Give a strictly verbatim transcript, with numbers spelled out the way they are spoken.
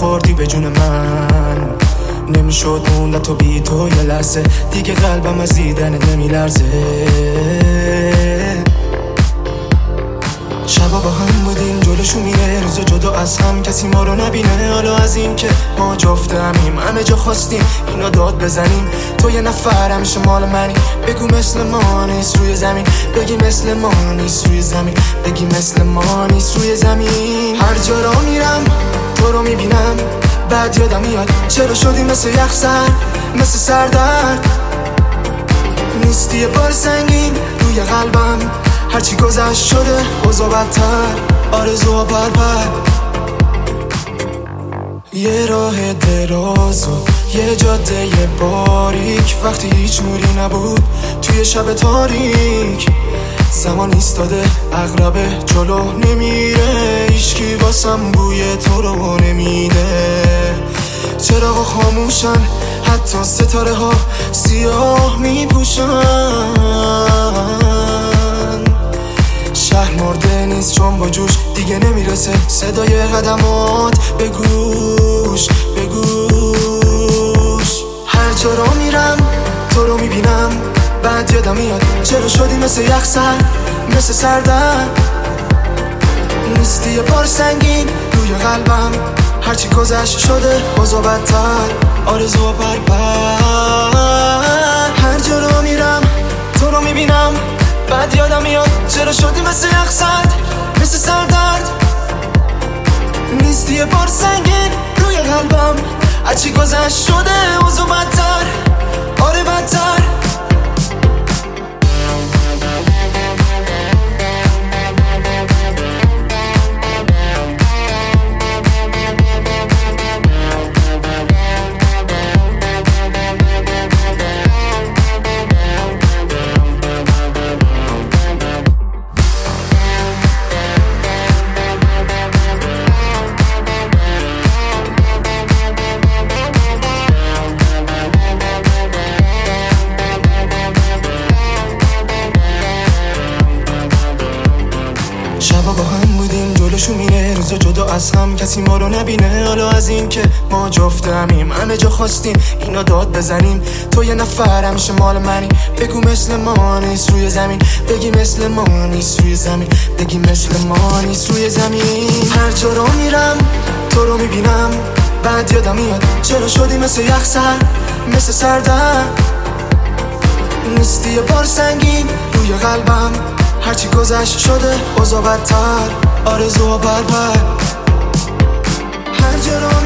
خوردی به جون من، نمیشد موند تو بی تو یه لحظه دیگه، قلبم از دیدنت نمیلرزه. شبا با هم بودیم جلوشو میره، روز جدا از هم کسی ما رو نبینه. حالا از این که ما جفت همیم همه جا خواستیم اینا داد بزنیم، تو یه نفر همیشه مال منی. بگو مثل ما نیست روی زمین، بگی مثل ما نیست روی زمین، بگی مثل ما نیست روی زمین. هر جا را میرم تو رو میبینم، بعد یادم میاد چرا شدی مثل یخ سر، مثل سردرد. نیستی یه بار سنگین روی قلبم، هرچی گذشت شده اوضاع بدتر، آرزوها پر پر. یه راه دراز و یه جاده یه باریک، وقتی هیچ نوری نبود توی شب تاریک. زمان ایستاده عقربه جلو نمیره، هیچکی واسم بوی تو رو نمیده. چراغا خاموشن حتی ستاره ها سیاه میپوشن، شهر مرده نیست چون با جوش دیگه نمیرسه صدای قدمات به گوش به گوش. هر جا را میرم تو رو میبینم، بعد یادم میاد چرا شدی مثل یخ سر، مثل سردرد. نیستی یه بار سنگین روی قلبم، هرچی گذشت شده اوضاع بدتر، آرزوها پر پر. هر جا را میرم تو رو میبینم، بعد یادم میاد چرا شدی مثل یخ سر، مثل سردرد. نیستی یه بار سنگین روی قلبم، هرچی گذشت شده اوضاع بدتر، آره بدتر. شبا با هم بودیم جلوشو میره، روزا جدا از هم کسی ما رو نبینه. حالا از این که ما جفت همیم همه جا خواستیم اینا داد بزنیم، تو یه نفر همیشه مال منی. بگو مثل ما نیست روی زمین، بگی مثل ما نیست روی زمین، بگی مثل ما نیست روی زمین. هر جا رو میرم تو رو میبینم، بعد یادم میاد چرا شدی مثل یخ سر، مثل سردرد. نیستی یه بار سنگین روی قلبم، هرچی گذشت شده اوضاع بدتر، آرزوها پر پر. هر جا را